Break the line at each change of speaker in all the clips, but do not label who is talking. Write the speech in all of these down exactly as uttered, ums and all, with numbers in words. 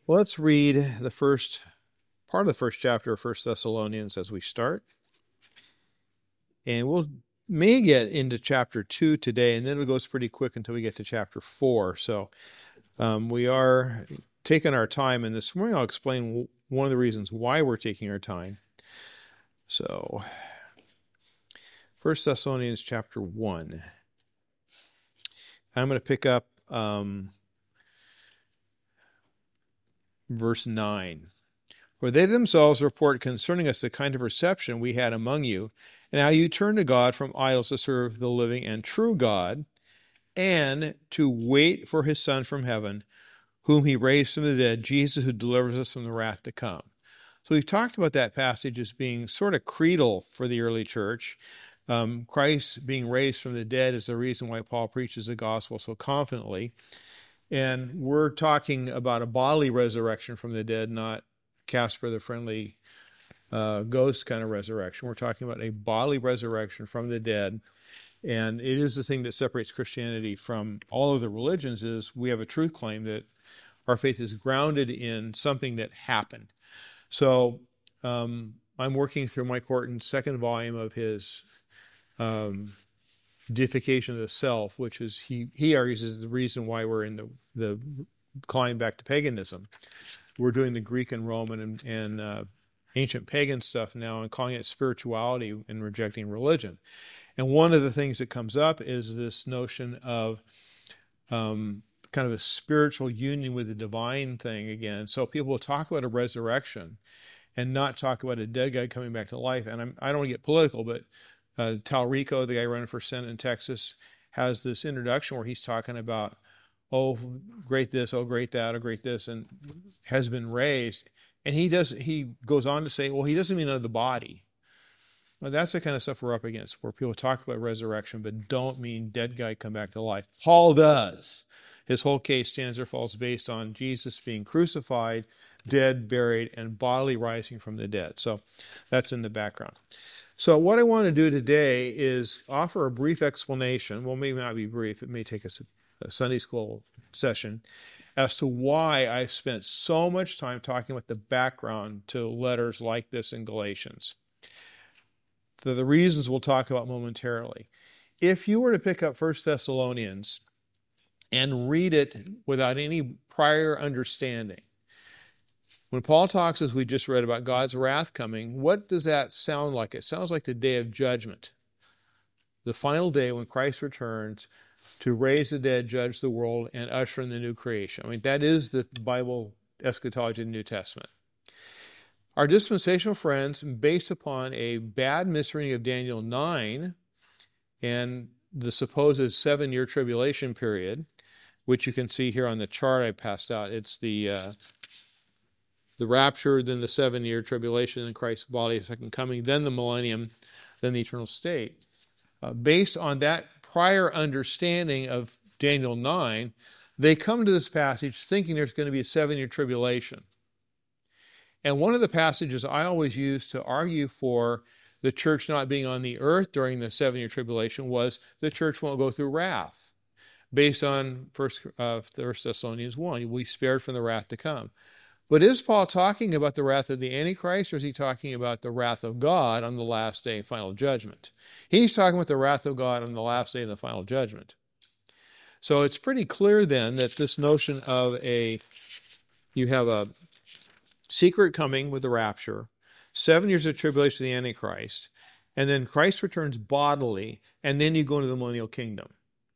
Well, let's read the first part of the first chapter of First Thessalonians as we start. And we'll may get into chapter two today, and then it goes pretty quick until we get to chapter four. So um, we are taking our time, and this morning I'll explain one of the reasons why we're taking our time. So, First Thessalonians chapter one. I'm going to pick up um, verse nine. For they themselves report concerning us the kind of reception we had among you, and how you turned to God from idols to serve the living and true God, and to wait for his Son from heaven, whom he raised from the dead, Jesus, who delivers us from the wrath to come. So we've talked about that passage as being sort of creedal for the early church. Um, Christ being raised from the dead is the reason why Paul preaches the gospel so confidently. And we're talking about a bodily resurrection from the dead, not Casper the Friendly uh, Ghost kind of resurrection. We're talking about a bodily resurrection from the dead. And it is the thing that separates Christianity from all of the religions is we have a truth claim that our faith is grounded in something that happened. So um, I'm working through Mike Horton's second volume of his um, deification of the self, which is, he, he argues, is the reason why we're in the, the climb back to paganism. We're doing the Greek and Roman and, and uh, ancient pagan stuff now and calling it spirituality and rejecting religion. And one of the things that comes up is this notion of um, kind of a spiritual union with the divine thing again. So people will talk about a resurrection and not talk about a dead guy coming back to life. And I'm, I don't want to get political, but uh, Talrico, the guy running for Senate in Texas, has this introduction where he's talking about, oh, great this, oh, great that, oh, great this, and has been raised. And he does. He goes on to say, well, he doesn't mean of the body. Well, that's the kind of stuff we're up against, where people talk about resurrection, but don't mean dead guy come back to life. Paul does. His whole case stands or falls based on Jesus being crucified, dead, buried, and bodily rising from the dead. So that's in the background. So what I want to do today is offer a brief explanation. Well, maybe not be brief. It may take us a, a Sunday school session as to why I've spent so much time talking about the background to letters like this in Galatians. For the reasons we'll talk about momentarily. If you were to pick up First Thessalonians and read it without any prior understanding, when Paul talks, as we just read, about God's wrath coming, what does that sound like? It sounds like the day of judgment, the final day when Christ returns to raise the dead, judge the world, and usher in the new creation. I mean, that is the Bible eschatology of the New Testament. Our dispensational friends, based upon a bad misreading of Daniel nine and the supposed seven-year tribulation period, which you can see here on the chart I passed out, it's the uh, the rapture, then the seven-year tribulation, then Christ's body, second coming, then the millennium, then the eternal state. Uh, based on that prior understanding of Daniel nine, they come to this passage thinking there's going to be a seven-year tribulation. And one of the passages I always use to argue for the church not being on the earth during the seven-year tribulation was the church won't go through wrath, based on First uh, Thessalonians one. We spared from the wrath to come. But is Paul talking about the wrath of the Antichrist, or is he talking about the wrath of God on the last day and final judgment? He's talking about the wrath of God on the last day and the final judgment. So it's pretty clear then that this notion of a, you have a secret coming with the rapture, seven years of tribulation of the Antichrist, and then Christ returns bodily, and then you go into the millennial kingdom.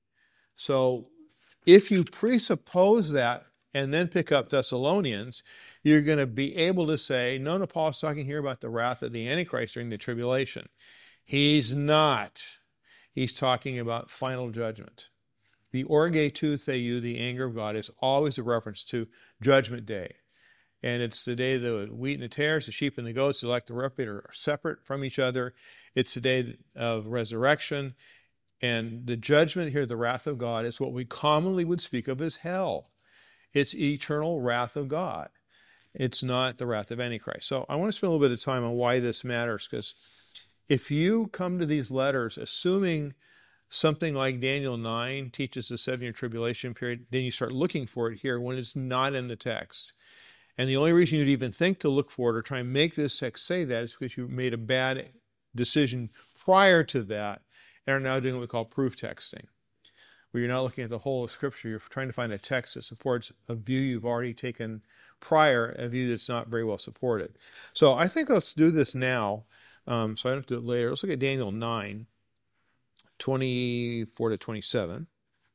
So if you presuppose that and then pick up Thessalonians, you're going to be able to say, no, no, Paul's talking here about the wrath of the Antichrist during the tribulation. He's not. He's talking about final judgment. The orge tou theou, the anger of God, is always a reference to judgment day. And it's the day the wheat and the tares, the sheep and the goats, the elect and the reprobate are separate from each other. It's the day of resurrection. And the judgment here, the wrath of God, is what we commonly would speak of as hell. It's eternal wrath of God. It's not the wrath of Antichrist. So I want to spend a little bit of time on why this matters, because if you come to these letters assuming something like Daniel nine teaches the seven-year tribulation period, then you start looking for it here when it's not in the text. And the only reason you'd even think to look for it or try and make this text say that is because you made a bad decision prior to that and are now doing what we call proof texting, where you're not looking at the whole of Scripture. You're trying to find a text that supports a view you've already taken prior, a view that's not very well supported. So I think let's do this now, um, so I don't have to do it later. Let's look at Daniel nine, twenty-four to twenty-seven.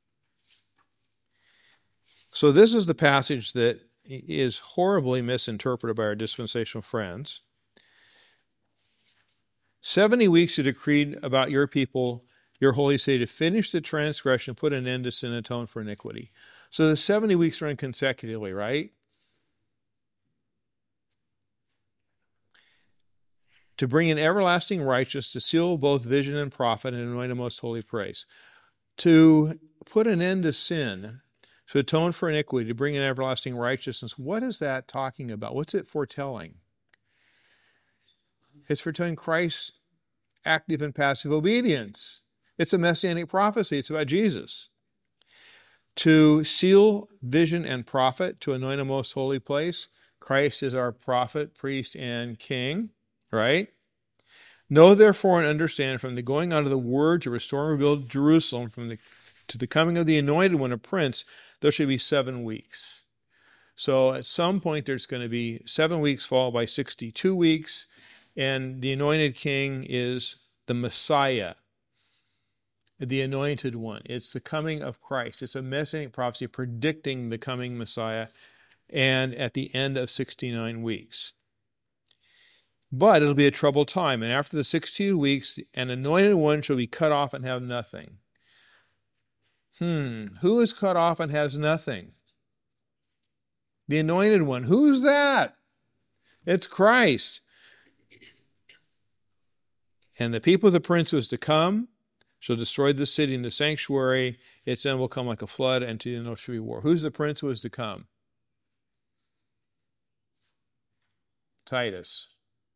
So this is the passage that is horribly misinterpreted by our dispensational friends. Seventy weeks are decreed about your people, your holy city, to finish the transgression, put an end to sin, and atone for iniquity. So the seventy weeks run consecutively, right? To bring in everlasting righteousness, to seal both vision and prophet, and anoint a most holy praise. To put an end to sin, to atone for iniquity, to bring in everlasting righteousness. What is that talking about? What's it foretelling? It's foretelling Christ's active and passive obedience. It's a messianic prophecy. It's about Jesus. To seal vision and prophet, to anoint a most holy place. Christ is our prophet, priest, and king, right? Know therefore and understand, from the going out of the word to restore and rebuild Jerusalem, from the to the coming of the anointed one, a prince, there should be seven weeks. So at some point there's going to be seven weeks followed by sixty-two weeks, and the anointed king is the Messiah, the anointed one. It's the coming of Christ. It's a messianic prophecy predicting the coming Messiah, and at the end of sixty-nine weeks. But it'll be a troubled time, and after the sixty-two weeks, an anointed one shall be cut off and have nothing. Hmm, who is cut off and has nothing? The anointed one. Who's that? It's Christ. And the people of the prince who is to come shall destroy the city and the sanctuary. Its end will come like a flood, and to the end there shall be war. Who's the prince who is to come? Titus.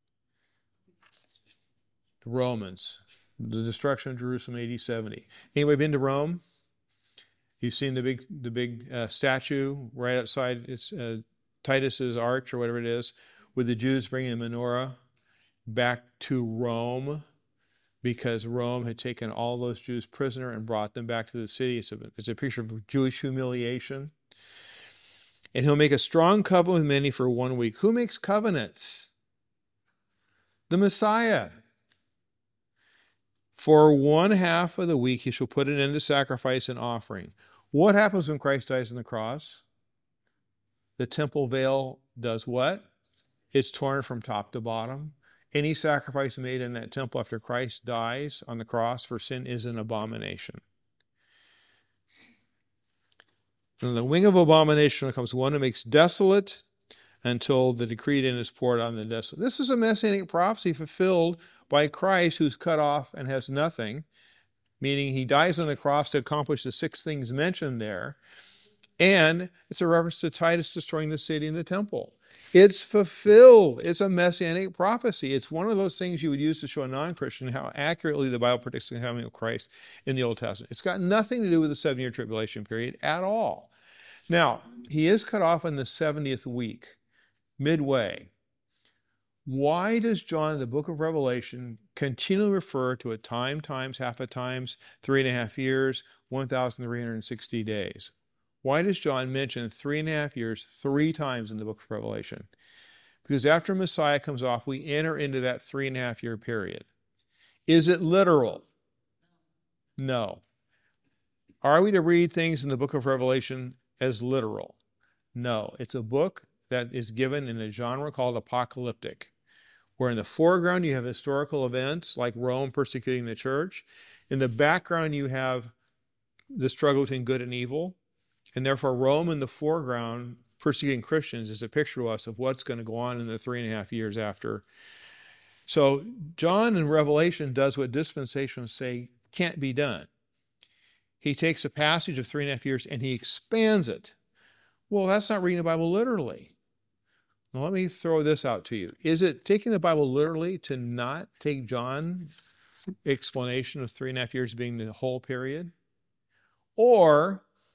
The Romans. The destruction of Jerusalem A D seventy. Anybody been to Rome? You've seen the big the big uh, statue right outside it's uh, Titus's arch or whatever it is, with the Jews bringing the menorah back to Rome because Rome had taken all those Jews prisoner and brought them back to the city. It's a, it's a picture of Jewish humiliation. And he'll make a strong covenant with many for one week. Who makes covenants? The Messiah. For one half of the week he shall put an end to sacrifice and offering. What happens when Christ dies on the cross? The temple veil does what? It's torn from top to bottom. Any sacrifice made in that temple after Christ dies on the cross for sin is an abomination. And the wing of abomination comes one who makes desolate until the decreed end is poured on the desolate. This is a messianic prophecy fulfilled by Christ, who's cut off and has nothing, meaning he dies on the cross to accomplish the six things mentioned there. And it's a reference to Titus destroying the city and the temple. It's fulfilled. It's a messianic prophecy. It's one of those things you would use to show a non-Christian how accurately the Bible predicts the coming of Christ in the Old Testament. It's got nothing to do with the seven-year tribulation period at all. Now, he is cut off in the seventieth week, midway. Why does John in the book of Revelation continually refer to a time times half a times three and a half years, one thousand three hundred sixty days? Why does John mention three and a half years three times in the book of Revelation? Because after Messiah comes off, we enter into that three and a half year period. Is it literal? No. Are we to read things in the book of Revelation as literal? No. It's a book that is given in a genre called apocalyptic, where in the foreground you have historical events like Rome persecuting the church. In the background you have the struggle between good and evil. And therefore Rome in the foreground persecuting Christians is a picture to us of what's going to go on in the three and a half years after. So John in Revelation does what dispensationalists say can't be done. He takes a passage of three and a half years and he expands it. Well, that's not reading the Bible literally. Now, let me throw this out to you. Is it taking the Bible literally to not take John's explanation of three and a half years being the whole period? Or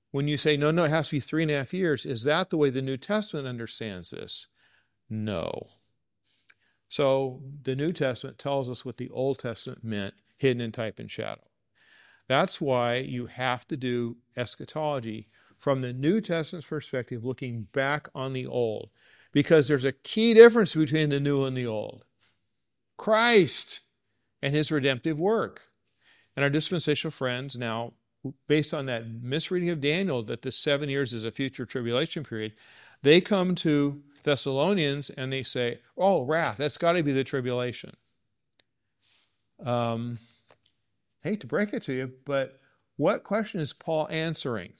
when you say, no, no, it has to be three and a half years, is that the way the New Testament understands this? No. So the New Testament tells us what the Old Testament meant, hidden in type and shadow. That's why you have to do eschatology from the New Testament's perspective, looking back on the Old, because there's a key difference between the new and the old. Christ and his redemptive work. And our dispensational friends now, based on that misreading of Daniel, that the seven years is a future tribulation period, they come to Thessalonians and they say, oh, wrath, that's got to be the tribulation. Um, hate to break it to you, but what question is Paul answering?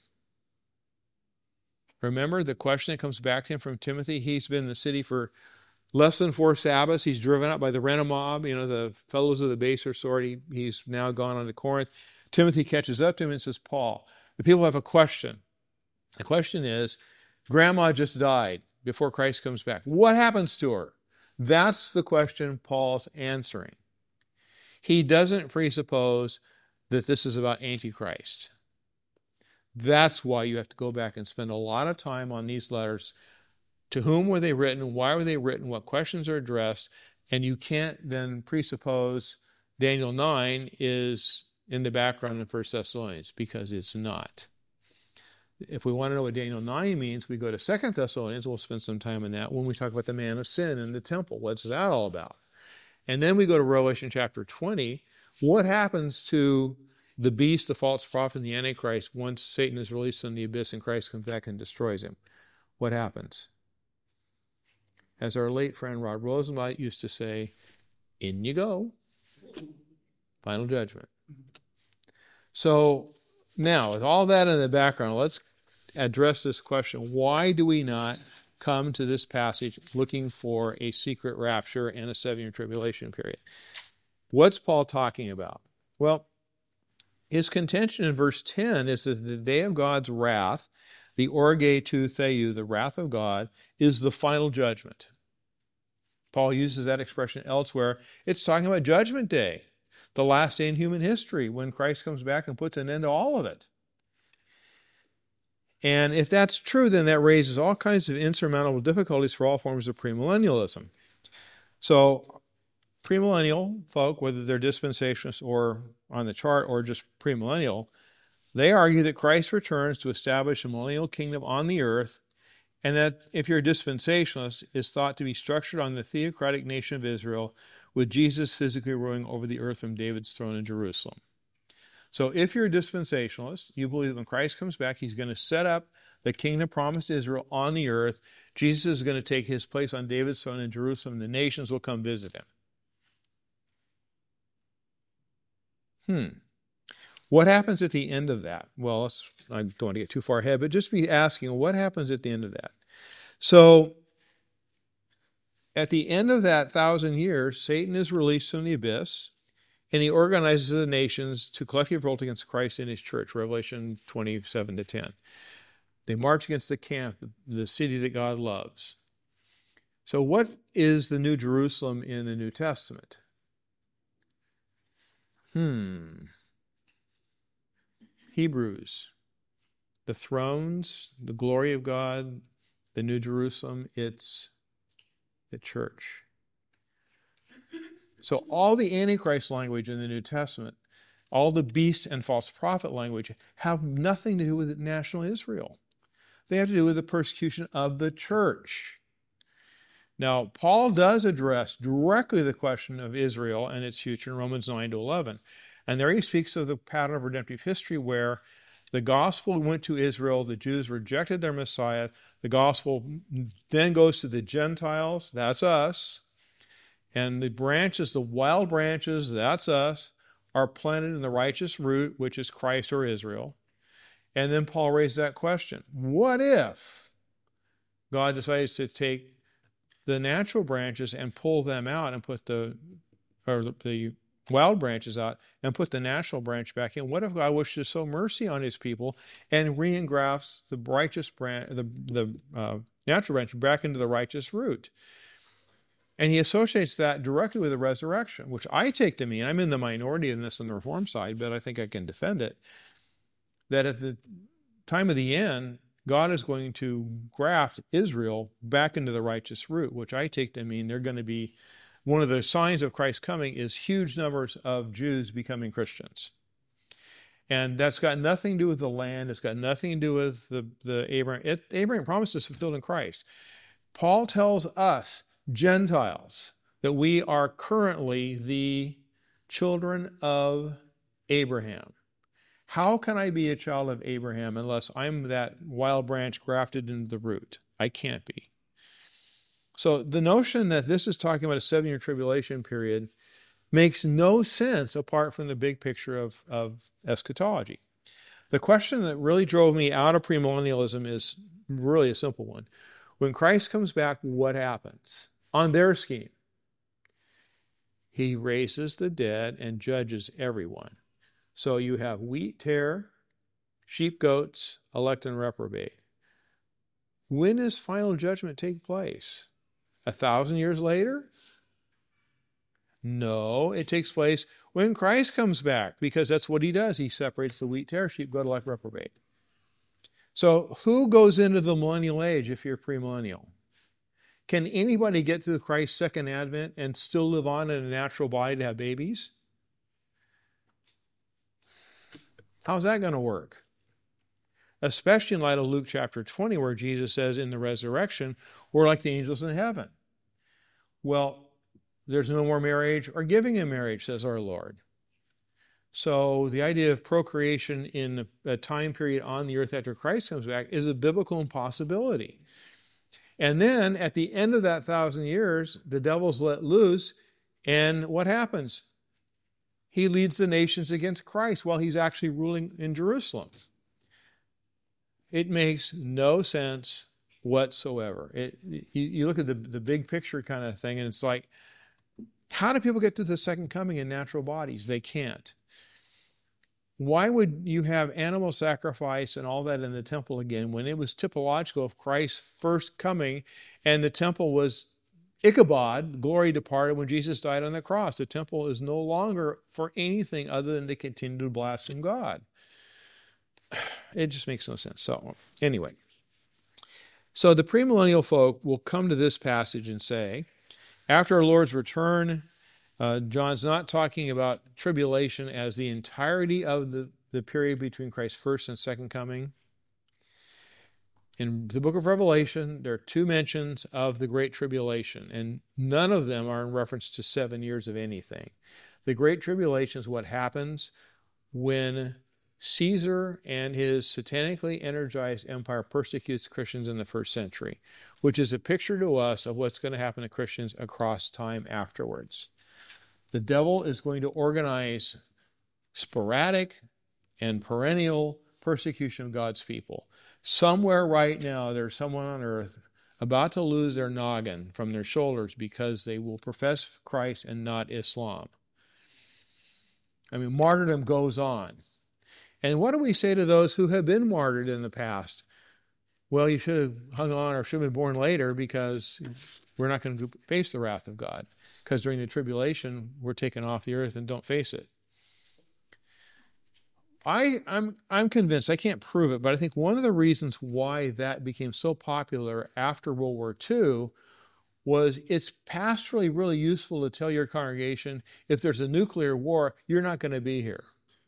Remember the question that comes back to him from Timothy? He's been in the city for less than four Sabbaths. He's driven out by the rent mob, you know, the fellows of the baser sort. He, he's now gone on to Corinth. Timothy catches up to him and says, Paul, the people have a question. The question is, Grandma just died before Christ comes back. What happens to her? That's the question Paul's answering. He doesn't presuppose that this is about Antichrist. That's why you have to go back and spend a lot of time on these letters. To whom were they written? Why were they written? What questions are addressed? And you can't then presuppose Daniel nine is in the background in First Thessalonians, because it's not. If we want to know what Daniel nine means, we go to Second Thessalonians. We'll spend some time on that when we talk about the man of sin in the temple. What's that all about? And then we go to Revelation chapter twenty. What happens to the beast, the false prophet, and the Antichrist once Satan is released from the abyss and Christ comes back and destroys him? What happens? As our late friend Rod Rosenblatt used to say, in you go. Final judgment. So now, with all that in the background, let's address this question. Why do we not come to this passage looking for a secret rapture and a seven-year tribulation period? What's Paul talking about? Well, his contention in verse ten is that the day of God's wrath, the orge tu theou, the wrath of God, is the final judgment. Paul uses that expression elsewhere. It's talking about Judgment Day, the last day in human history, when Christ comes back and puts an end to all of it. And if that's true, then that raises all kinds of insurmountable difficulties for all forms of premillennialism. So, premillennial folk, whether they're dispensationalists or on the chart or just premillennial, they argue that Christ returns to establish a millennial kingdom on the earth, and that if you're a dispensationalist, is thought to be structured on the theocratic nation of Israel, with Jesus physically ruling over the earth from David's throne in Jerusalem. So if you're a dispensationalist, you believe that when Christ comes back, he's going to set up the kingdom promised to Israel on the earth. Jesus is going to take his place on David's throne in Jerusalem, and the nations will come visit him. Hmm. What happens at the end of that? Well, let's, I don't want to get too far ahead, but just be asking, what happens at the end of that? So, at the end of that thousand years, Satan is released from the abyss, and he organizes the nations to collectively revolt against Christ and his church, Revelation twenty-seven to ten. They march against the camp, the city that God loves. So what is the New Jerusalem in the New Testament? Hmm. Hebrews. The thrones, the glory of God, the New Jerusalem, it's the church. So all the Antichrist language in the New Testament, all the beast and false prophet language, have nothing to do with national Israel. They have to do with the persecution of the church. Now, Paul does address directly the question of Israel and its future in Romans nine to eleven. And there he speaks of the pattern of redemptive history where the gospel went to Israel, the Jews rejected their Messiah, the gospel then goes to the Gentiles, that's us, and the branches, the wild branches, that's us, are planted in the righteous root, which is Christ or Israel. And then Paul raised that question. What if God decides to take the natural branches and pull them out and put the, or the wild branches out and put the natural branch back in? What if God wishes to show mercy on his people and re-engrafts the righteous branch, the, the uh, natural branch back into the righteous root? And he associates that directly with the resurrection, which I take to mean, I'm in the minority in this on the Reform side, but I think I can defend it, that at the time of the end, God is going to graft Israel back into the righteous root, which I take to mean they're going to be, one of the signs of Christ's coming is huge numbers of Jews becoming Christians. And that's got nothing to do with the land. It's got nothing to do with the, the Abraham. It, Abraham promise is fulfilled in Christ. Paul tells us, Gentiles, that we are currently the children of Abraham. How can I be a child of Abraham unless I'm that wild branch grafted into the root? I can't be. So the notion that this is talking about a seven-year tribulation period makes no sense apart from the big picture of, of eschatology. The question that really drove me out of premillennialism is really a simple one. When Christ comes back, what happens? On their scheme, he raises the dead and judges everyone. So you have wheat, tare, sheep, goats, elect and reprobate. When does final judgment take place? A thousand years later? No, it takes place when Christ comes back, because that's what he does. He separates the wheat, tare, sheep, goat, elect, reprobate. So who goes into the millennial age if you're premillennial? Can anybody get to Christ's second advent and still live on in a natural body to have babies? How's that going to work? Especially in light of Luke chapter twenty, where Jesus says in the resurrection, we're like the angels in heaven. Well, there's no more marriage or giving in marriage, says our Lord. So the idea of procreation in a time period on the earth after Christ comes back is a biblical impossibility. And then at the end of that thousand years, the devil's let loose, and what happens? He leads the nations against Christ while he's actually ruling in Jerusalem. It makes no sense whatsoever. It, you, you look at the, the big picture kind of thing, and it's like, how do people get to the second coming in natural bodies? They can't. Why would you have animal sacrifice and all that in the temple again when it was typological of Christ's first coming, and the temple was Ichabod, glory departed when Jesus died on the cross? The temple is no longer for anything other than to continue to blaspheme God. It just makes no sense. So anyway, so the premillennial folk will come to this passage and say, after our Lord's return, uh, John's not talking about tribulation as the entirety of the, the period between Christ's first and second coming. In the book of Revelation, there are two mentions of the Great Tribulation, and none of them are in reference to seven years of anything. The Great Tribulation is what happens when Caesar and his satanically energized empire persecutes Christians in the first century, which is a picture to us of what's going to happen to Christians across time afterwards. The devil is going to organize sporadic and perennial persecution of God's people. Somewhere right now, there's someone on earth about to lose their noggin from their shoulders because they will profess Christ and not Islam. I mean, martyrdom goes on. And what do we say to those who have been martyred in the past? Well, you should have hung on or should have been born later because we're not going to face the wrath of God. Because during the tribulation, we're taken off the earth and don't face it. I, I'm, I'm convinced, I can't prove it, but I think one of the reasons why that became so popular after World War Two was it's pastorally really useful to tell your congregation, if there's a nuclear war, you're not going to be here.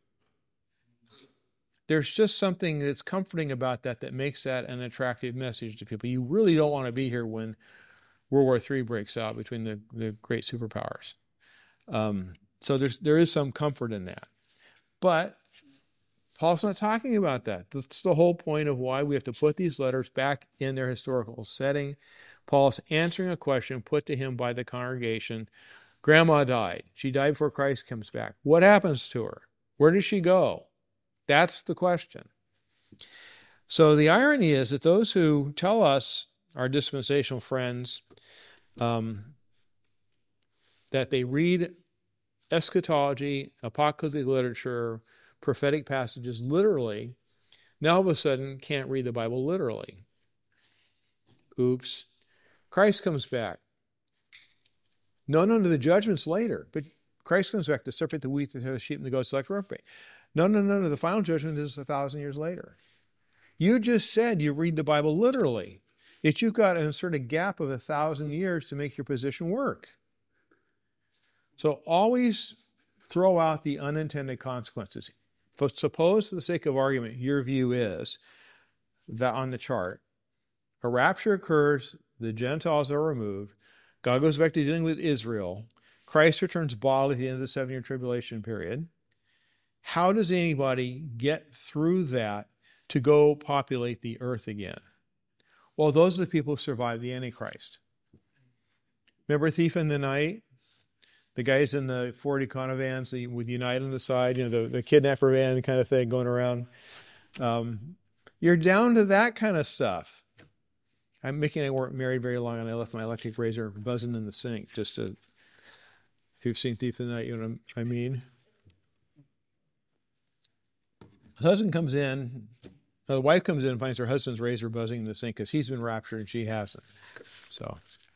There's just something that's comforting about that that makes that an attractive message to people. You really don't want to be here when World War Three breaks out between the, the great superpowers. Um, so there's, there is some comfort in that. But Paul's not talking about that. That's the whole point of why we have to put these letters back in their historical setting. Paul's answering a question put to him by the congregation. Grandma died. She died before Christ comes back. What happens to her? Where does she go? That's the question. So the irony is that those who tell us, our dispensational friends, um, that they read eschatology, apocalyptic literature, prophetic passages literally, now all of a sudden can't read the Bible literally. Oops. Christ comes back. No, no, no, the judgment's later, but Christ comes back to separate the wheat, the sheep, and the goats, like reprobate. No, no, no, no, the final judgment is a thousand years later. You just said you read the Bible literally. Yet you've got to insert a gap of a thousand years to make your position work. So always throw out the unintended consequences. Suppose, for the sake of argument, your view is that on the chart, a rapture occurs, the Gentiles are removed, God goes back to dealing with Israel, Christ returns bodily at the end of the seven-year tribulation period. How does anybody get through that to go populate the earth again? Well, those are the people who survive the Antichrist. Remember Thief in the Night? The guys in the Ford Econovans the, with Unite on the side, you know, the, the kidnapper van kind of thing going around. Um, you're down to that kind of stuff. I'm Mickey and I weren't married very long, and I left my electric razor buzzing in the sink. Just to, if you've seen Thief in the Night, you know what I mean. The husband comes in, or the wife comes in and finds her husband's razor buzzing in the sink because he's been raptured and she hasn't. So.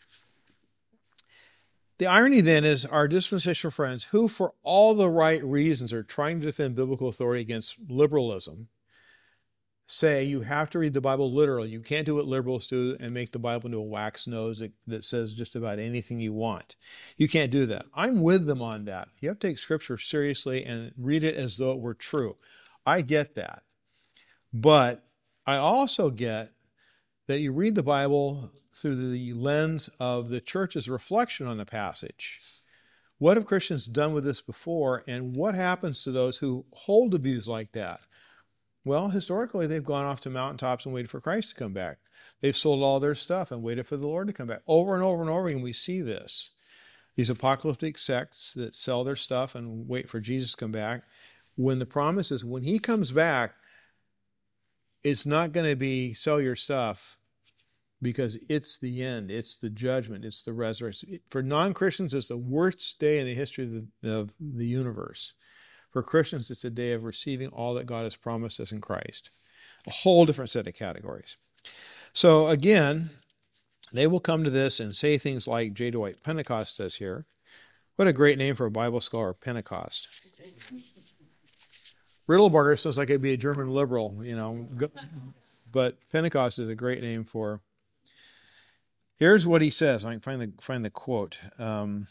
The irony then is our dispensational friends who, for all the right reasons, are trying to defend biblical authority against liberalism, say you have to read the Bible literally. You can't do what liberals do and make the Bible into a wax nose that, that says just about anything you want. You can't do that. I'm with them on that. You have to take Scripture seriously and read it as though it were true. I get that. But I also get that you read the Bible through the lens of the church's reflection on the passage. What have Christians done with this before, and what happens to those who hold to views like that? Well, historically, they've gone off to mountaintops and waited for Christ to come back. They've sold all their stuff and waited for the Lord to come back. Over and over and over again, we see this. These apocalyptic sects that sell their stuff and wait for Jesus to come back. When the promise is, when he comes back, it's not going to be sell your stuff, because it's the end, it's the judgment, it's the resurrection. For non-Christians, it's the worst day in the history of the, of the universe. For Christians, it's a day of receiving all that God has promised us in Christ. A whole different set of categories. So again, they will come to this and say things like J. Dwight Pentecost does here. What a great name for a Bible scholar, Pentecost. Riddlebarger sounds like it'd be a German liberal, you know, but Pentecost is a great name for. Here's what he says. I can find the find the quote. Um,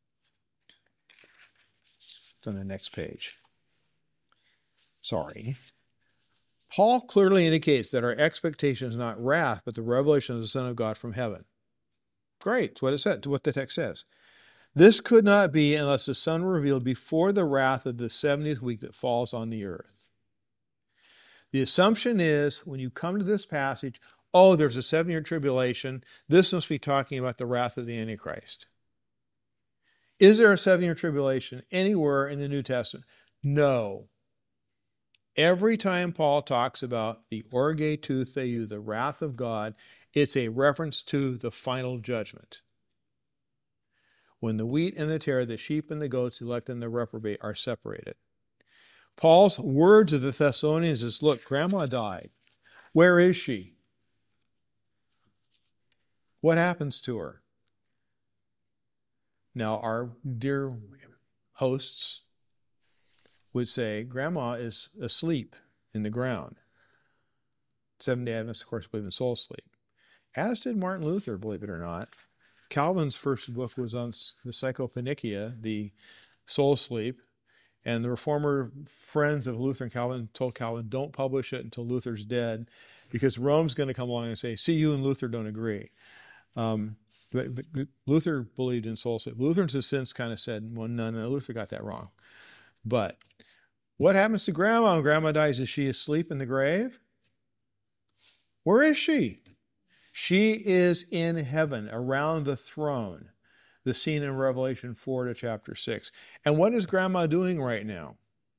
it's on the next page. Sorry. Paul clearly indicates that our expectation is not wrath, but the revelation of the Son of God from heaven. Great. It's what it said, what the text says. This could not be unless the Son were revealed before the wrath of the seventieth week that falls on the earth. The assumption is, when you come to this passage, oh, there's a seven-year tribulation. This must be talking about the wrath of the Antichrist. Is there a seven-year tribulation anywhere in the New Testament? No. Every time Paul talks about the orge tou theou, the wrath of God, it's a reference to the final judgment. When the wheat and the tare, the sheep and the goats, elect and the reprobate are separated. Paul's word to the Thessalonians is, look, Grandma died. Where is she? What happens to her? Now, our dear hosts would say, Grandma is asleep in the ground. Seventh-day Adventists, of course, believe in soul sleep. As did Martin Luther, believe it or not. Calvin's first book was on the Psychopannychia, the soul sleep, and the reformer friends of Luther and Calvin told Calvin, don't publish it until Luther's dead, because Rome's going to come along and say, see, you and Luther don't agree. Um, but, but Luther believed in soul sleep. Lutherans have since kind of said, well, no, no, Luther got that wrong. But what happens to Grandma when Grandma dies? Is she asleep in the grave? Where is she? She is in heaven, around the throne. The scene in Revelation four to chapter six. And what is Grandma doing right now?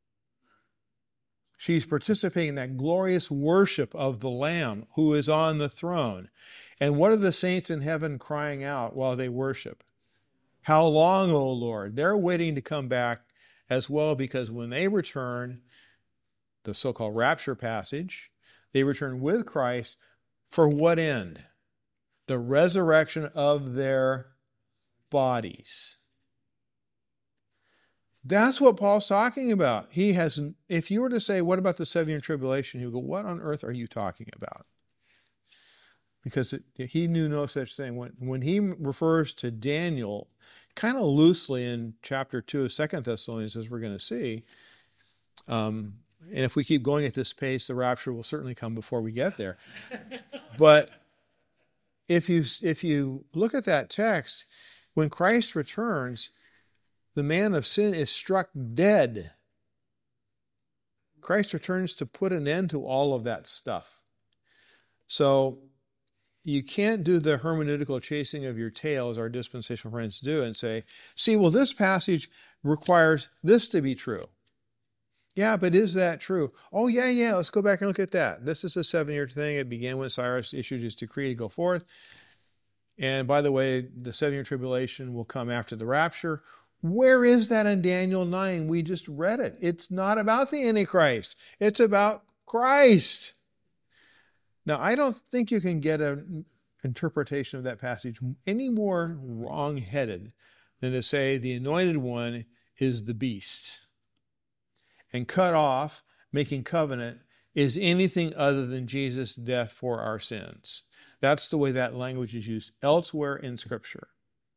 She's participating in that glorious worship of the Lamb who is on the throne. And what are the saints in heaven crying out while they worship? How long, O Lord? They're waiting to come back as well, because when they return, the so-called rapture passage, they return with Christ for what end? The resurrection of their bodies. That's what Paul's talking about. He has, if you were to say, what about the seven-year tribulation? He would go, what on earth are you talking about? Because it, he knew no such thing. When, when he refers to Daniel, kind of loosely in chapter two of Second Thessalonians, as we're going to see, um, and if we keep going at this pace, the rapture will certainly come before we get there. But if you if you look at that text, when Christ returns, the man of sin is struck dead. Christ returns to put an end to all of that stuff. So you can't do the hermeneutical chasing of your tail, as our dispensational friends do, and say, see, well, this passage requires this to be true. Yeah, but is that true? Oh, yeah, yeah, let's go back and look at that. This is a seven-year thing. It began when Cyrus issued his decree to go forth. And by the way, the seven-year tribulation will come after the rapture. Where is that in Daniel nine? We just read it. It's not about the Antichrist. It's about Christ. Now, I don't think you can get an interpretation of that passage any more wrong-headed than to say the anointed one is the beast. And cut off, making covenant, is anything other than Jesus' death for our sins. That's the way that language is used elsewhere in Scripture.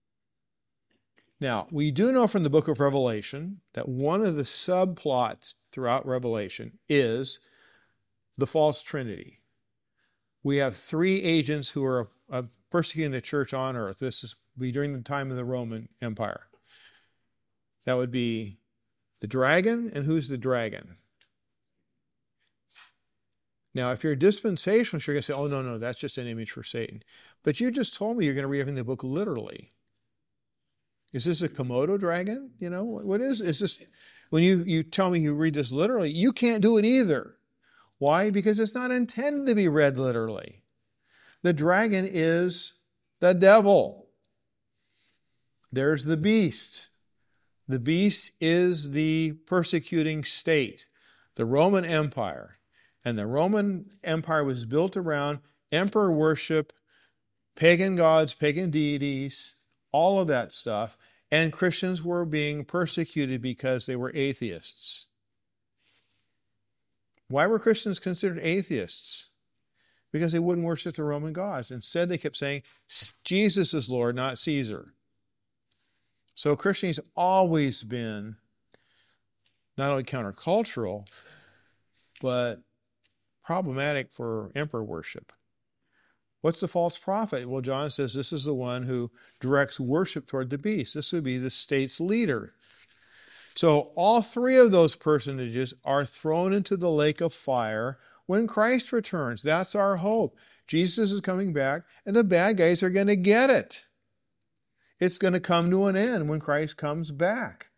Now, we do know from the book of Revelation that one of the subplots throughout Revelation is the false trinity. We have three agents who are uh, persecuting the church on earth. This is be during the time of the Roman Empire. That would be the dragon, and who's the dragon? Now, if you're a dispensationalist, you're going to say, oh, no, no, that's just an image for Satan. But you just told me you're going to read everything in the book literally. Is this a Komodo dragon? You know, what is, is this, when you, you tell me you read this literally, you can't do it either. Why? Because it's not intended to be read literally. The dragon is the devil. There's the beast. The beast is the persecuting state, the Roman Empire. And the Roman Empire was built around emperor worship, pagan gods, pagan deities, all of that stuff. And Christians were being persecuted because they were atheists. Why were Christians considered atheists? Because they wouldn't worship the Roman gods. Instead, they kept saying, Jesus is Lord, not Caesar. So Christianity has always been not only countercultural, but problematic for emperor worship. What's the false prophet? Well, John says this is the one who directs worship toward the beast. This would be the state's leader. So all three of those personages are thrown into the lake of fire when Christ returns. That's our hope. Jesus is coming back, and the bad guys are going to get it. It's going to come to an end when Christ comes back.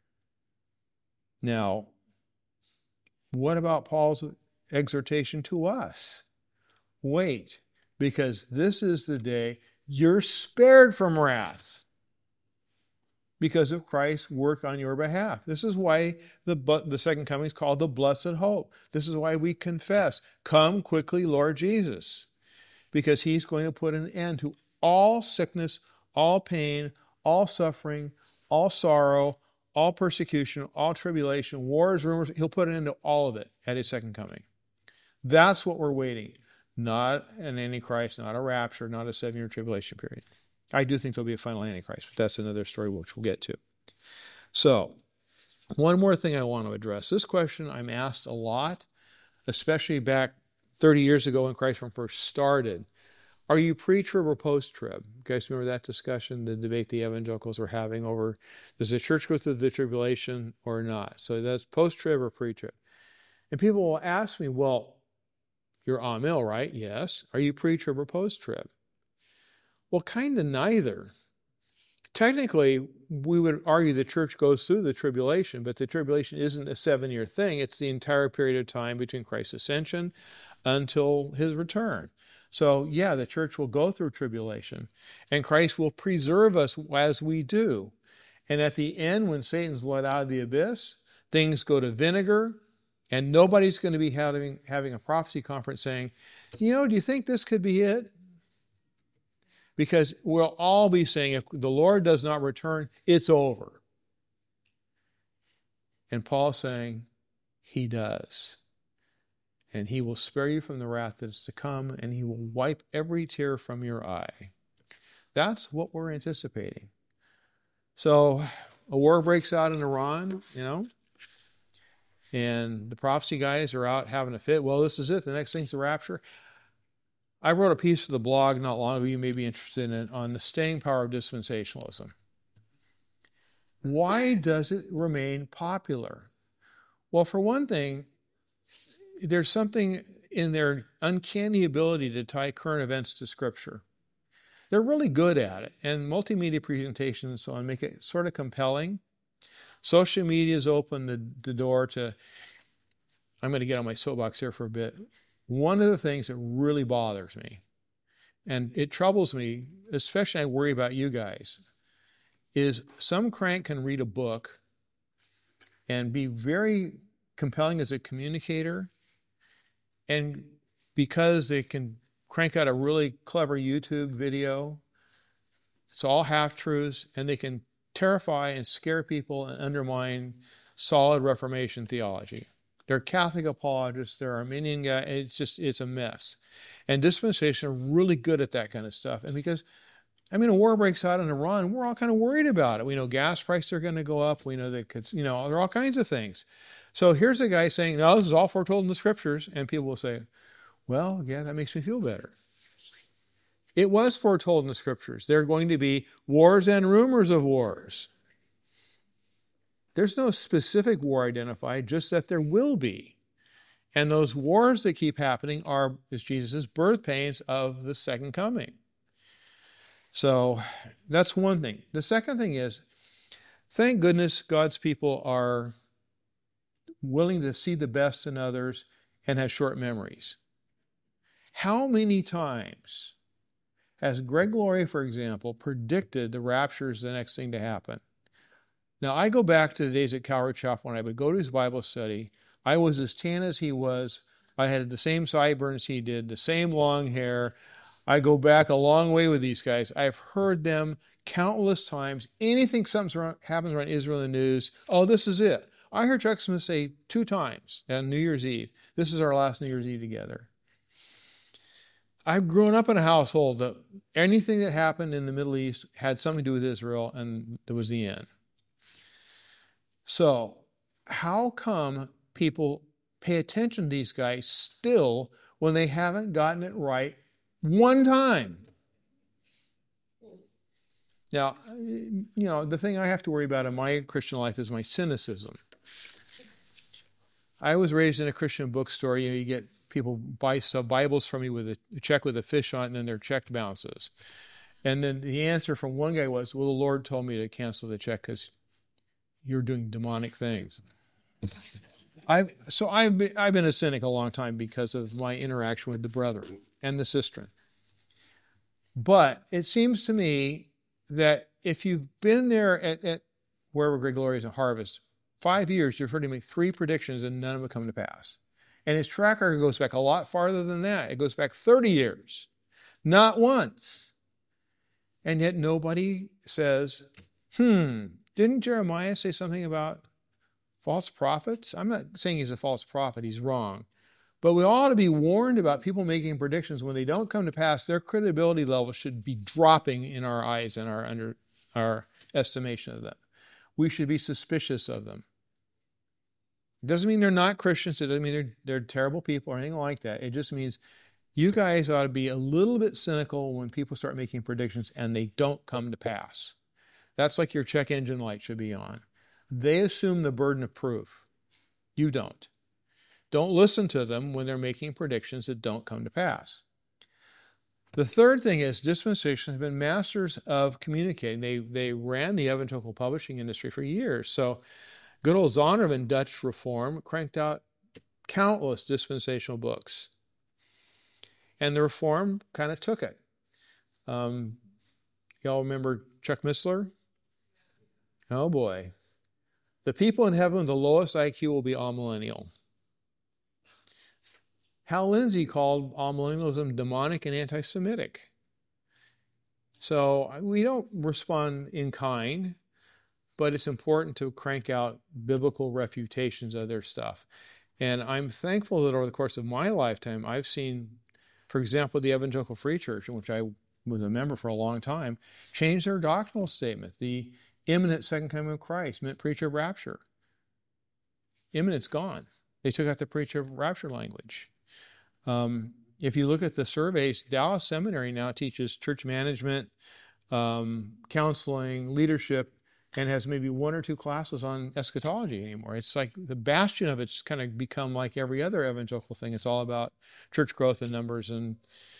Now, what about Paul's exhortation to us? Wait, because this is the day you're spared from wrath because of Christ's work on your behalf. This is why the, the second coming is called the blessed hope. This is why we confess, come quickly, Lord Jesus, because he's going to put an end to all sickness, all pain, all suffering, all sorrow, all persecution, all tribulation, wars, rumors. He'll put an end to all of it at his second coming. That's what we're waiting. Not an Antichrist, not a rapture, not a seven-year tribulation period. I do think there'll be a final Antichrist, but that's another story which we'll get to. So, one more thing I want to address. This question I'm asked a lot, especially back thirty years ago when Christ first started. Are you pre-trib or post-trib? You guys remember that discussion, the debate the evangelicals were having over, does the church go through the tribulation or not? So that's post-trib or pre-trib. And people will ask me, well, you're Amil, right? Yes. Are you pre-trib or post-trib? Well, kind of neither. Technically, we would argue the church goes through the tribulation, but the tribulation isn't a seven-year thing. It's the entire period of time between Christ's ascension until his return. So, yeah, the church will go through tribulation, and Christ will preserve us as we do. And at the end, when Satan's let out of the abyss, things go to vinegar, and nobody's going to be having, having a prophecy conference saying, you know, do you think this could be it? Because we'll all be saying, if the Lord does not return, it's over. And Paul's saying, he does. And he will spare you from the wrath that is to come, and he will wipe every tear from your eye. That's what we're anticipating. So a war breaks out in Iran, you know, and the prophecy guys are out having a fit. Well, this is it. The next thing's the rapture. I wrote a piece for the blog not long ago, you may be interested in it, on the staying power of dispensationalism. Why does it remain popular? Well, for one thing, there's something in their uncanny ability to tie current events to Scripture. They're really good at it, and multimedia presentations and so on make it sort of compelling. Social media has opened the, the door to, I'm going to get on my soapbox here for a bit. One of the things that really bothers me, and it troubles me, especially I worry about you guys, is some crank can read a book and be very compelling as a communicator, and because they can crank out a really clever YouTube video, it's all half-truths, and they can terrify and scare people and undermine solid Reformation theology. They're Catholic apologists, they're Arminian guys, it's just, it's a mess. And dispensations are really good at that kind of stuff. And because, I mean, a war breaks out in Iran, we're all kind of worried about it. We know gas prices are going to go up. We know that, you know, there are all kinds of things. So here's a guy saying, no, this is all foretold in the Scriptures. And people will say, well, yeah, that makes me feel better. It was foretold in the Scriptures. There are going to be wars and rumors of wars. There's no specific war identified, just that there will be. And those wars that keep happening are, is Jesus' birth pains of the second coming. So that's one thing. The second thing is, thank goodness God's people are willing to see the best in others and have short memories. How many times has Greg Laurie, for example, predicted the rapture is the next thing to happen? Now, I go back to the days at Calvary Chapel when I would go to his Bible study. I was as tan as he was. I had the same sideburns he did, the same long hair. I go back a long way with these guys. I've heard them countless times. Anything something around, happens around Israel in the news, oh, this is it. I heard Chuck Smith say two times on New Year's Eve, this is our last New Year's Eve together. I've grown up in a household that anything that happened in the Middle East had something to do with Israel, and that was the end. So how come people pay attention to these guys still when they haven't gotten it right one time? Now, you know, the thing I have to worry about in my Christian life is my cynicism. I was raised in a Christian bookstore. You know, you get people buy some Bibles from you with a, a check with a fish on it, and then their check bounces. And then the answer from one guy was, well, the Lord told me to cancel the check because you're doing demonic things. I've, so I've been, I've been a cynic a long time because of my interaction with the brethren and the sistren. But it seems to me that if you've been there at, at wherever Greg Laurie is at Harvest, five years, you've heard him make three predictions and none of them come to pass. And his track record goes back a lot farther than that. It goes back thirty years. Not once. And yet nobody says, hmm, didn't Jeremiah say something about false prophets? I'm not saying he's a false prophet. He's wrong. But we ought to be warned about people making predictions. When they don't come to pass, their credibility level should be dropping in our eyes and our, under, our estimation of them. We should be suspicious of them. It doesn't mean they're not Christians. It doesn't mean they're, they're terrible people or anything like that. It just means you guys ought to be a little bit cynical when people start making predictions and they don't come to pass. That's like your check engine light should be on. They assume the burden of proof. You don't. Don't listen to them when they're making predictions that don't come to pass. The third thing is dispensations have been masters of communicating. They, they ran the evangelical publishing industry for years. So good old Zondervan Dutch Reform cranked out countless dispensational books. And the Reform kind of took it. Um, y'all remember Chuck Missler? Oh boy. The people in heaven with the lowest I Q will be amillennial. Hal Lindsey called amillennialism demonic and anti-Semitic. So we don't respond in kind. but it's important to crank out biblical refutations of their stuff. And I'm thankful that over the course of my lifetime, I've seen, for example, the Evangelical Free Church, in which I was a member for a long time, change their doctrinal statement. The imminent second coming of Christ meant preacher of rapture. Imminent's gone. They took out the preacher of rapture language. Um, if you look at the surveys, Dallas Seminary now teaches church management, um, counseling, leadership, and has maybe one or two classes on eschatology anymore. It's like the bastion of it's kind of become like every other evangelical thing. It's all about church growth and numbers. And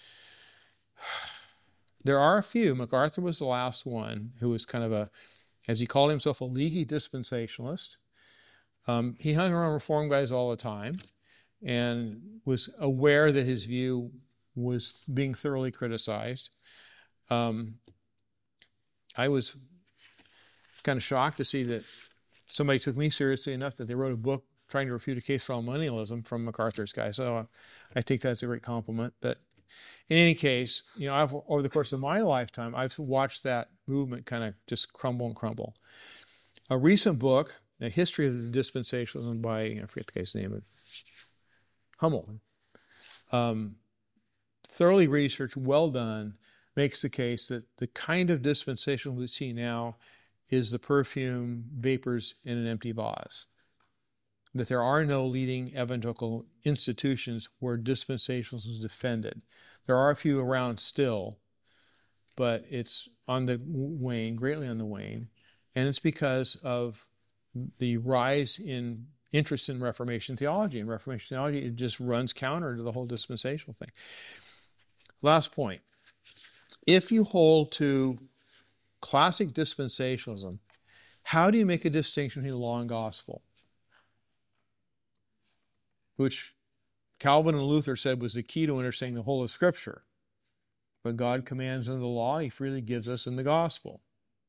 there are a few. MacArthur was the last one who was kind of a, as he called himself, a leaky dispensationalist. Um, he hung around Reform guys all the time and was aware that his view was being thoroughly criticized. Um, I was kind of shocked to see that somebody took me seriously enough that they wrote a book trying to refute a case for millennialism from MacArthur's guy. So uh, I take that as a great compliment. But in any case, you know, I've, over the course of my lifetime, I've watched that movement kind of just crumble and crumble. A recent book, A History of the Dispensationalism by, I forget the guy's name, Hummel, um, thoroughly researched, well done, makes the case that the kind of dispensationalism we see now is the perfume vapors in an empty vase. That there are no leading evangelical institutions where dispensationalism is defended. There are a few around still, but it's on the wane, greatly on the wane, and it's because of the rise in interest in Reformation theology. And Reformation theology, it just runs counter to the whole dispensational thing. Last point. If you hold to classic dispensationalism, how do you make a distinction between law and gospel? Which Calvin and Luther said was the key to understanding the whole of Scripture. But God commands in the law, He freely gives us in the gospel.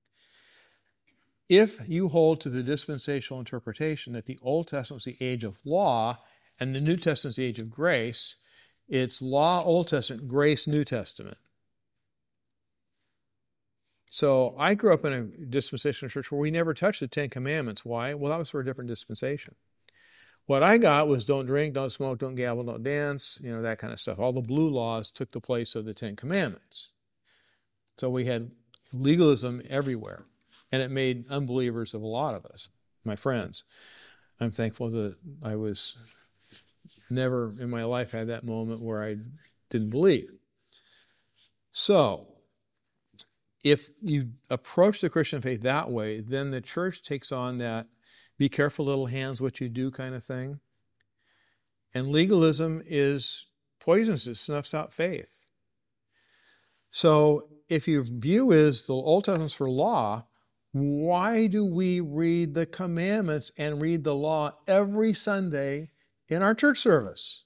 If you hold to the dispensational interpretation that the Old Testament is the age of law and the New Testament is the age of grace, it's law, Old Testament, grace, New Testament. So I grew up in a dispensational church where we never touched the Ten Commandments. Why? Well, that was for a different dispensation. What I got was don't drink, don't smoke, don't gamble, don't dance, you know, that kind of stuff. All the blue laws took the place of the Ten Commandments. So we had legalism everywhere, and it made unbelievers of a lot of us, my friends. I'm thankful that I was never in my life had that moment where I didn't believe. So if you approach the Christian faith that way, then the church takes on that be careful, little hands, what you do kind of thing. And legalism is poisonous. It snuffs out faith. So if your view is the Old Testament's for law, why do we read the commandments and read the law every Sunday in our church service?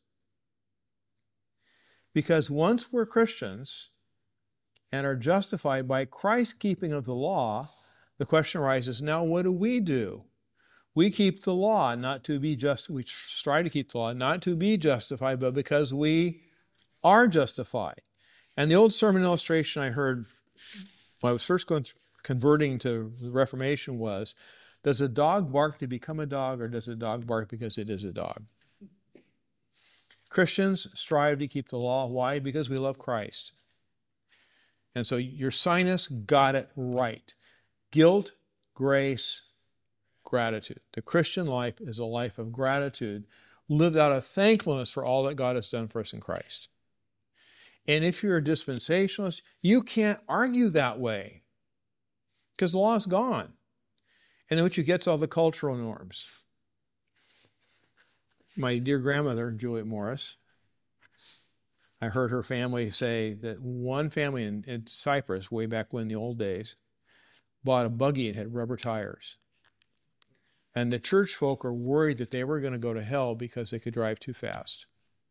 Because once we're Christians and are justified by Christ's keeping of the law, the question arises, now what do we do? We keep the law, not to be just, we strive to keep the law, not to be justified, but because we are justified. And the old sermon illustration I heard when I was first going through, converting to the Reformation was, does a dog bark to become a dog, or does a dog bark because it is a dog? Christians strive to keep the law. Why? Because we love Christ. And so your sinus got it right. Guilt, grace, gratitude. The Christian life is a life of gratitude, lived out of thankfulness for all that God has done for us in Christ. And if you're a dispensationalist, you can't argue that way because the law is gone. And then what you get is all the cultural norms. My dear grandmother, Juliet Morris, I heard her family say that one family in, in Cyprus, way back when in the old days, bought a buggy and had rubber tires. And the church folk are worried that they were going to go to hell because they could drive too fast.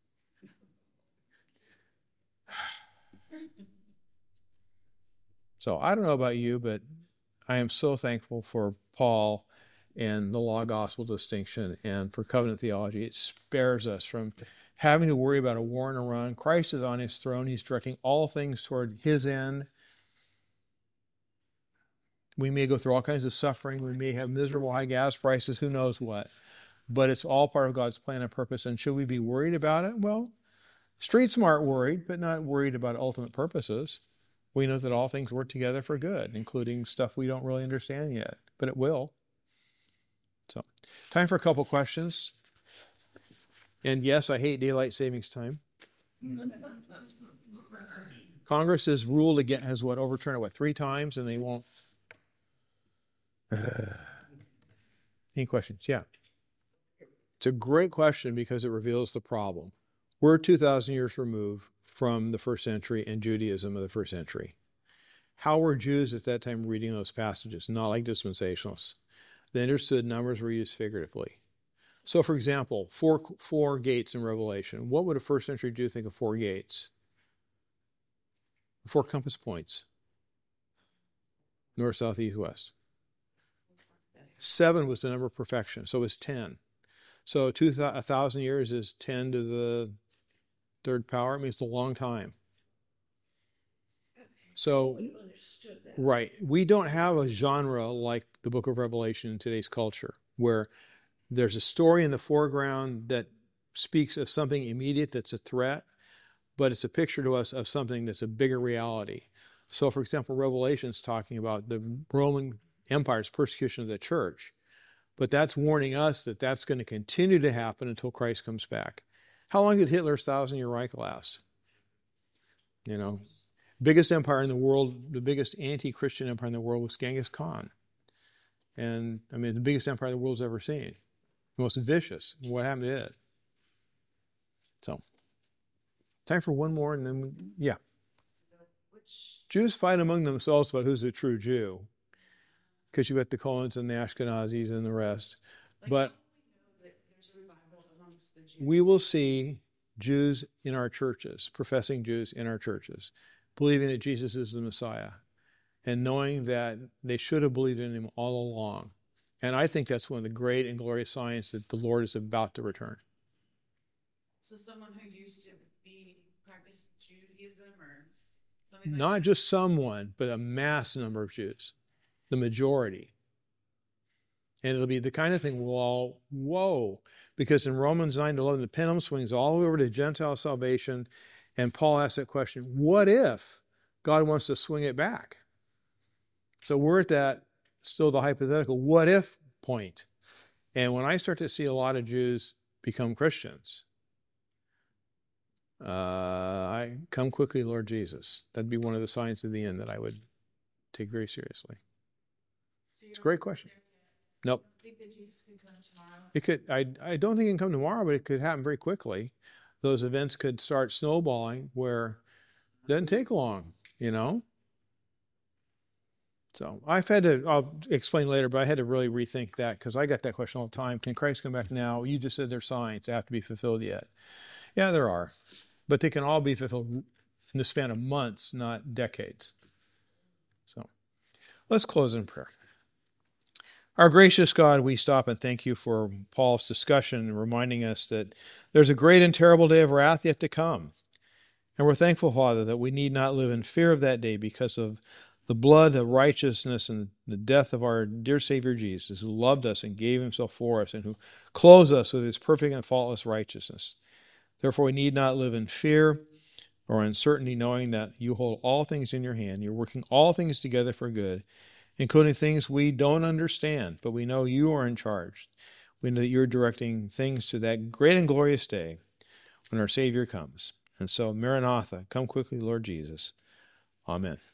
So I don't know about you, but I am so thankful for Paul and the law-gospel distinction and for covenant theology. It spares us from having to worry about a war and a run. Christ is on His throne. He's directing all things toward His end. We may go through all kinds of suffering. We may have miserable high gas prices. Who knows what? But it's all part of God's plan and purpose. And should we be worried about it? Well, street smart worried, but not worried about ultimate purposes. We know that all things work together for good, including stuff we don't really understand yet, but it will. So, time for a couple questions. And yes, I hate daylight savings time. Congress has ruled again, has what, overturned it, what, three times, and they won't. Any questions? Yeah. It's a great question because it reveals the problem. We're two thousand years removed from the first century and Judaism of the first century. How were Jews at that time reading those passages? Not like dispensationalists. They understood numbers were used figuratively. So, for example, four, four gates in Revelation. What would a first century Jew think of four gates? Four compass points. North, south, east, west. Seven was the number of perfection, so it was ten. So two th- a thousand years is ten to the third power. It means it's a long time. So, right, we don't have a genre like the book of Revelation in today's culture, where there's a story in the foreground that speaks of something immediate that's a threat, but it's a picture to us of something that's a bigger reality. So, for example, Revelation's talking about the Roman Empire's persecution of the church, but that's warning us that that's going to continue to happen until Christ comes back. How long did Hitler's thousand-year Reich last? You know, biggest empire in the world, the biggest anti-Christian empire in the world was Genghis Khan. And, I mean, the biggest empire the world's ever seen. The most vicious. What happened to it? So, time for one more, and then, we, yeah. Jews fight among themselves about who's a true Jew, because you've got the Cohens and the Ashkenazis and the rest. But we will see Jews in our churches, professing Jews in our churches, believing that Jesus is the Messiah, and knowing that they should have believed in him all along. And I think that's one of the great and glorious signs that the Lord is about to return.
So someone who used to be practice Judaism or something like
Not
that?
just someone, but a mass number of Jews, the majority. And it'll be the kind of thing we'll all, whoa, because in Romans nine to eleven, the pendulum swings all the way over to Gentile salvation, and Paul asks that question, what if God wants to swing it back? So we're at that, still the hypothetical, what if point. And when I start to see a lot of Jews become Christians, uh, I come quickly, Lord Jesus. That'd be one of the signs of the end that I would take very seriously.
So
It's a great question. Nope.
Think that Jesus can come tomorrow?
It could. I. I don't think it can come tomorrow, but it could happen very quickly. Those events could start snowballing where it doesn't take long, you know. So I've had to. I'll explain later, but I had to really rethink that because I got that question all the time. Can Christ come back now? You just said there's signs that have to be fulfilled yet. Yeah, there are, but they can all be fulfilled in the span of months, not decades. So let's close in prayer. Our gracious God, we stop and thank you for Paul's discussion, reminding us that there's a great and terrible day of wrath yet to come. And we're thankful, Father, that we need not live in fear of that day because of the blood, the righteousness, and the death of our dear Savior Jesus, who loved us and gave himself for us, and who clothes us with his perfect and faultless righteousness. Therefore, we need not live in fear or uncertainty, knowing that you hold all things in your hand. You're working all things together for good, including things we don't understand, but we know you are in charge. We know that you're directing things to that great and glorious day when our Savior comes. And so, Maranatha, come quickly, Lord Jesus. Amen.